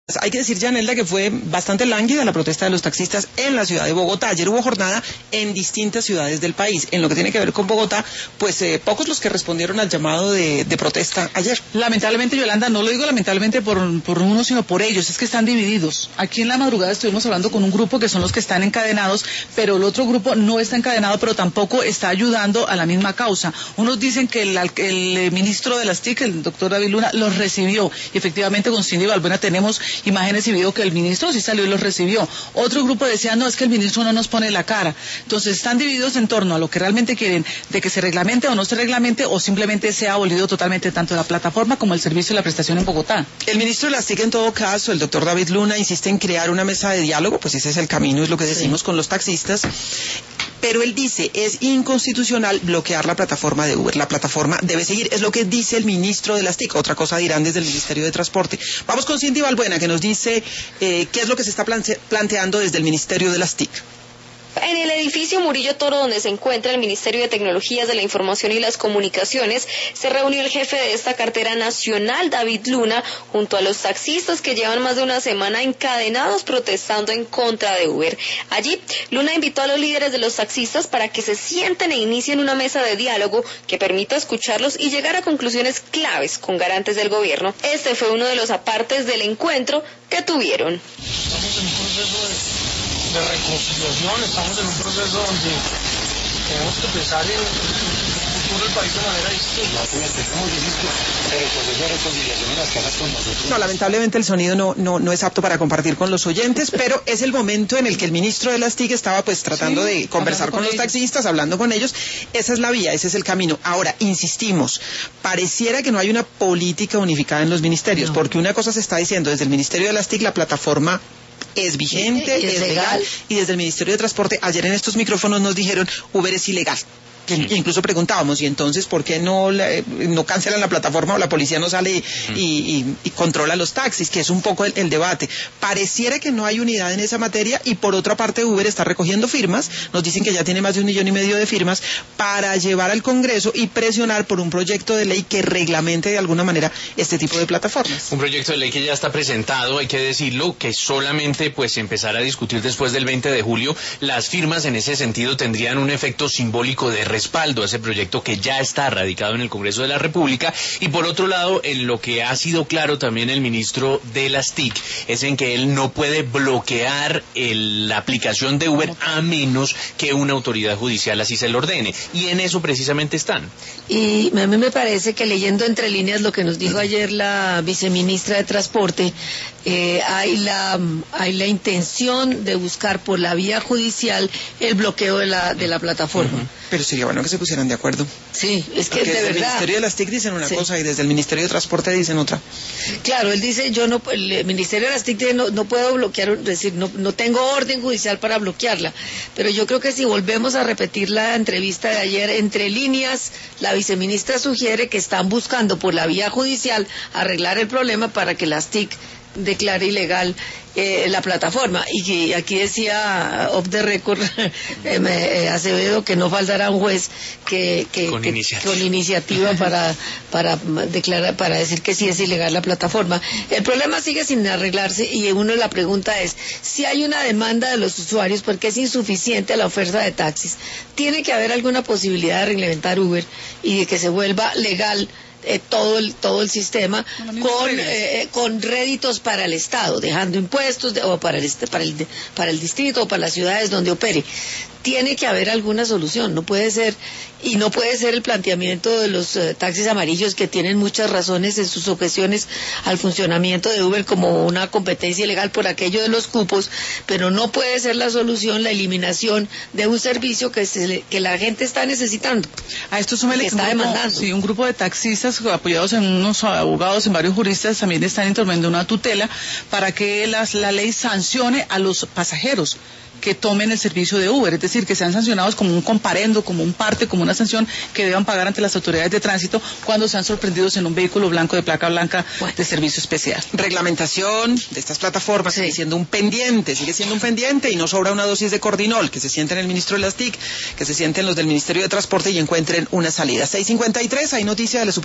Hay que decir, Yanelda, que fue bastante lánguida la protesta de los taxistas en la ciudad de Bogotá. Ayer hubo jornada en distintas ciudades del país. En lo que tiene que ver con Bogotá, pues pocos los que respondieron al llamado de protesta ayer. Lamentablemente, Yolanda, no lo digo lamentablemente por uno, sino por ellos, es que están divididos. Aquí en la madrugada estuvimos hablando con un grupo que son los que están encadenados, pero el otro grupo no está encadenado, pero tampoco está ayudando a la misma causa. Unos dicen que el ministro de las TIC, el doctor David Luna, los recibió. Y efectivamente con Cindy Balbuena tenemos imágenes y video que el ministro sí salió y los recibió. Otro grupo decía, no, es que el ministro no nos pone la cara. Entonces están divididos en torno a lo que realmente quieren, de que se reglamente o no se reglamente, o simplemente se ha abolido totalmente tanto la plataforma como el servicio y la prestación en Bogotá. El ministro de las TIC, en todo caso, el doctor David Luna, insiste en crear una mesa de diálogo, pues ese es el camino, es lo que decimos con los taxistas. Pero él dice, es inconstitucional bloquear la plataforma de Uber. La plataforma debe seguir, es lo que dice el ministro de las TIC. Otra cosa dirán desde el Ministerio de Transporte. Vamos con Cindy Balbuena, que nos dice qué es lo que se está planteando desde el Ministerio de las TIC. En el edificio Murillo Toro, donde se encuentra el Ministerio de Tecnologías de la Información y las Comunicaciones, se reunió el jefe de esta cartera nacional, David Luna, junto a los taxistas que llevan más de una semana encadenados protestando en contra de Uber. Allí, Luna invitó a los líderes de los taxistas para que se sienten e inicien una mesa de diálogo que permita escucharlos y llegar a conclusiones claves con garantes del gobierno. Este fue uno de los apartes del encuentro que tuvieron. De reconciliación, estamos en un proceso donde tenemos que pensar en el futuro del país de manera distinta. No, lamentablemente el sonido no es apto para compartir con los oyentes, pero es el momento en el que el ministro de las TIC estaba pues tratando de conversar con los taxistas, hablando con ellos. Esa es la vía, ese es el camino. Ahora, insistimos, pareciera que no hay una política unificada en los ministerios, porque una cosa se está diciendo desde el Ministerio de las TIC, la plataforma es vigente, es legal, y desde el Ministerio de Transporte, ayer en estos micrófonos nos dijeron, Uber es ilegal. Incluso preguntábamos, y entonces, ¿por qué no cancelan la plataforma o la policía no sale y controla los taxis? Que es un poco el debate. Pareciera que no hay unidad en esa materia, y por otra parte Uber está recogiendo firmas, nos dicen que ya tiene más de 1,5 millones de firmas, para llevar al Congreso y presionar por un proyecto de ley que reglamente de alguna manera este tipo de plataformas. Un proyecto de ley que ya está presentado, hay que decirlo, que solamente pues empezará a discutir después del 20 de julio. Las firmas en ese sentido tendrían un efecto simbólico de respaldo a ese proyecto que ya está radicado en el Congreso de la República. Y por otro lado, en lo que ha sido claro también el ministro de las TIC, es en que él no puede bloquear la aplicación de Uber a menos que una autoridad judicial así se lo ordene. Y en eso precisamente están. Y a mí me parece que, leyendo entre líneas lo que nos dijo ayer la viceministra de Transporte, hay la intención de buscar por la vía judicial el bloqueo de la plataforma. Pero sería bueno que se pusieran de acuerdo. Sí, es que porque de desde verdad. el Ministerio de las TIC dicen una cosa y desde el Ministerio de Transporte dicen otra. Claro, él dice, el Ministerio de las TIC dice, no puedo bloquear, es decir, no tengo orden judicial para bloquearla. Pero yo creo que si volvemos a repetir la entrevista de ayer, entre líneas, la viceministra sugiere que están buscando por la vía judicial arreglar el problema para que las TIC declare ilegal la plataforma. Y aquí decía off the record Acevedo que no faltará un juez con iniciativa para declarar, para decir que sí es ilegal la plataforma. El problema sigue sin arreglarse, y la pregunta es, si hay una demanda de los usuarios porque es insuficiente la oferta de taxis, tiene que haber alguna posibilidad de reglamentar Uber y de que se vuelva legal todo el sistema con réditos para el Estado, dejando impuestos o para el distrito o para las ciudades donde opere. Tiene que haber alguna solución, no puede ser el planteamiento de los taxis amarillos, que tienen muchas razones en sus objeciones al funcionamiento de Uber como una competencia ilegal por aquello de los cupos, pero no puede ser la solución la eliminación de un servicio que la gente está necesitando. A esto súmele que está demandando. Sí, un grupo de taxistas apoyados en unos abogados, en varios juristas, también están interviniendo una tutela para que la ley sancione a los pasajeros que tomen el servicio de Uber, es decir, que sean sancionados como un comparendo, como un parte, como una sanción que deban pagar ante las autoridades de tránsito cuando sean sorprendidos en un vehículo blanco de placa blanca de servicio especial. Reglamentación de estas plataformas sigue siendo un pendiente, y no sobra una dosis de Cordinol, que se sienten el ministro de las TIC, que se sienten los del Ministerio de Transporte y encuentren una salida. 6:53, hay noticia de la